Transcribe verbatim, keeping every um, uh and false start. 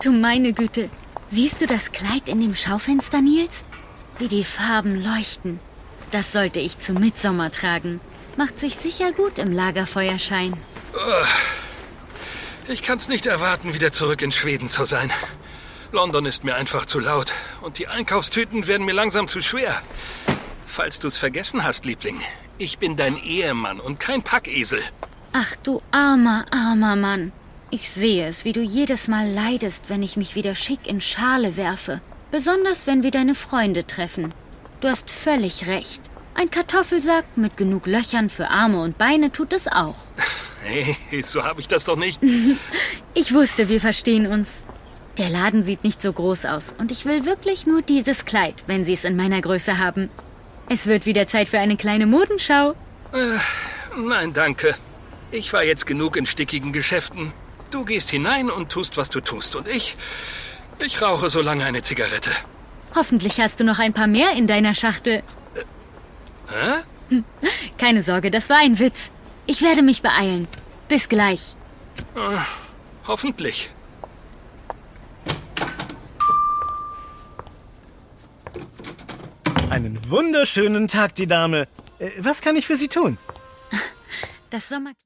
du meine Güte. Siehst du das Kleid in dem Schaufenster, Nils? Wie die Farben leuchten. Das sollte ich zu Mittsommer tragen. Macht sich sicher gut im Lagerfeuerschein. Ich kann's nicht erwarten, wieder zurück in Schweden zu sein. London ist mir einfach zu laut und die Einkaufstüten werden mir langsam zu schwer. Falls du's vergessen hast, Liebling, ich bin dein Ehemann und kein Packesel. Ach du armer, armer Mann. Ich sehe es, wie du jedes Mal leidest, wenn ich mich wieder schick in Schale werfe. Besonders, wenn wir deine Freunde treffen. Du hast völlig recht. Ein Kartoffelsack mit genug Löchern für Arme und Beine tut es auch. Hey, so habe ich das doch nicht. Ich wusste, wir verstehen uns. Der Laden sieht nicht so groß aus und ich will wirklich nur dieses Kleid, wenn Sie es in meiner Größe haben. Es wird wieder Zeit für eine kleine Modenschau. Äh, nein, danke. Ich war jetzt genug in stickigen Geschäften. Du gehst hinein und tust, was du tust. Und ich, ich rauche so lange eine Zigarette. Hoffentlich hast du noch ein paar mehr in deiner Schachtel. Hä? Hm. Keine Sorge, das war ein Witz. Ich werde mich beeilen. Bis gleich. Äh, hoffentlich. Einen wunderschönen Tag, die Dame. Äh, was kann ich für Sie tun? Das Sommer...